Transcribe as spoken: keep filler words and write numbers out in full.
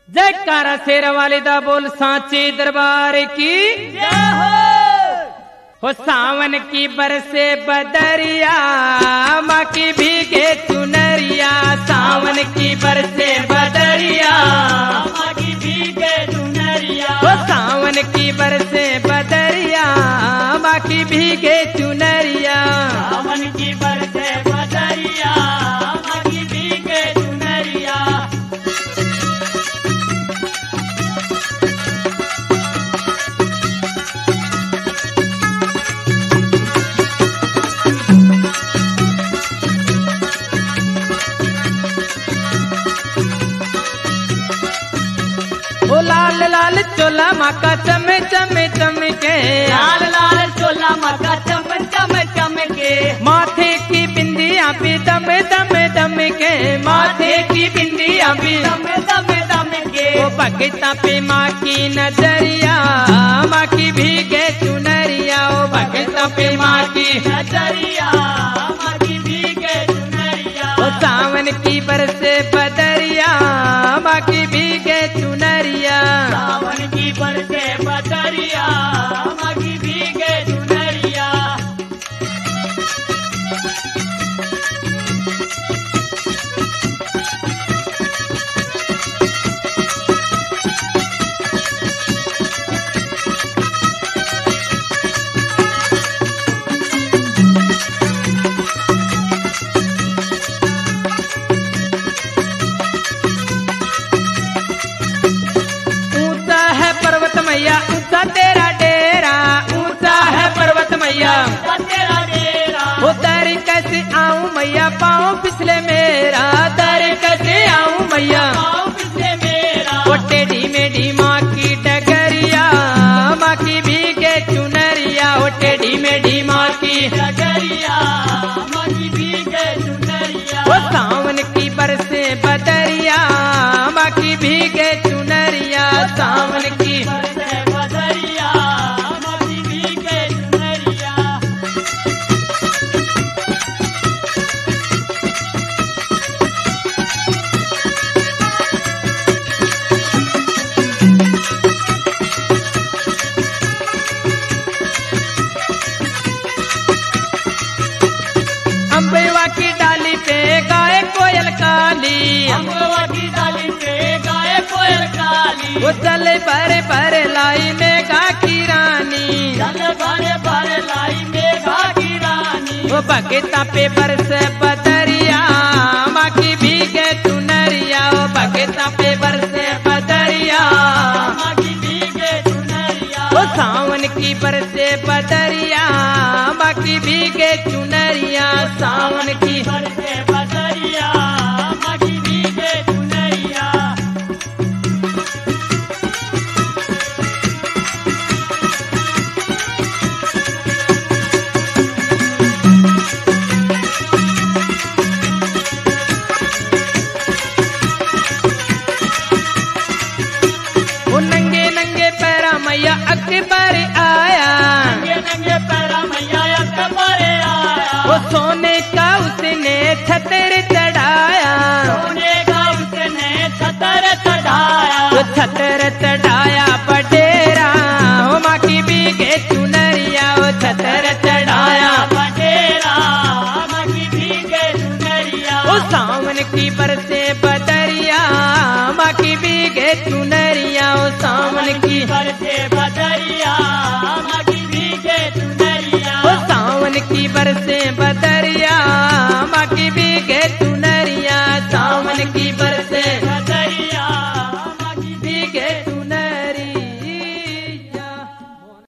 जयकारा शेर वाले दा बोल सांचे दरबार की जय हो। हो सावन की बरसे बदरिया माँ की भीगे चुनरिया, सावन की बरसे बदरिया माँ की भीगे चुनरिया, हो सावन की बरसे बदरिया माँ की भीगे चुनरिया, सावन की बरसे बदरिया माँ की भीगे चुनरिया। ओ लाल लाल चोला माँ का चम चम चमके, लाल लाल चोला मका चम चम चमके, माथे की बिंदिया भी दम दम दम के, माथे की बिंदिया भी दम दम दम के, ओ भगता पे माँ की नजरिया माँ की भीगे चुनरिया, ओ भगता पे माँ की नजरिया माँ की भीगे चुनरिया, ओ सावन की बरसे बदरिया माँ की भीगे चुनरिया, सावन की बरसे बदरिया माँ की भीगे चुनरिया। ऊंचा है पर्वत मैया ऊंचा तेरा डेरा, ऊंचा है पर्वत मैया तेरा डेरा, वो दर कैसे आऊं मैया पाऊं पिछले मेरा, दर कैसे आऊं मैया पाँव पिछले मेरा, वो टेढ़ी मेढ़ी माँ की डगरिया माँ की भीगे चुनरिया, वो टेढ़ी मेढ़ी माँ की नजरिया माँ की भीगे चुनरिया, वो सावन की बरसे बदरिया माँ की भीगे चुनरिया, सावन की बरसे बदरिया माँ की भीगे चुनरिया। अम्बेवा की डाली पे गाय कोयल काली, अम्बवा की डाली पे गाय कोयल काली, वो चले भरे भरे लाई में गा की रानी, जल भरे भरे लाई मेघा की रानी, वो भगता पे बरस बदरिया माँ की भीगे चुनरिया, वो भगता पे बरस बदरिया, माँ की भीगे चुनरिया, वो सावन की बरसे बदरिया माँ की भीगे चुनरिया, सावन की बरसे बदरिया माँ की भीगे चुनरिया। वो नंगे नंगे पैरा मैया अकबर आया, नंगे नंगे पैरा मैया अकबरे आया, वो सोने का उसने छतर चढ़ाया, सोने का उसने छतर चढ़ाया, वो छतर चढ़ाया बडेरा हो माँ की भीगे चुनरिया, वो छतर चढ़ाया बटेरा माँ की भीगे चुनरिया, वो सावन की बरसे बदरिया माँ की भीगे चुनरिया, वो सावन की बरसे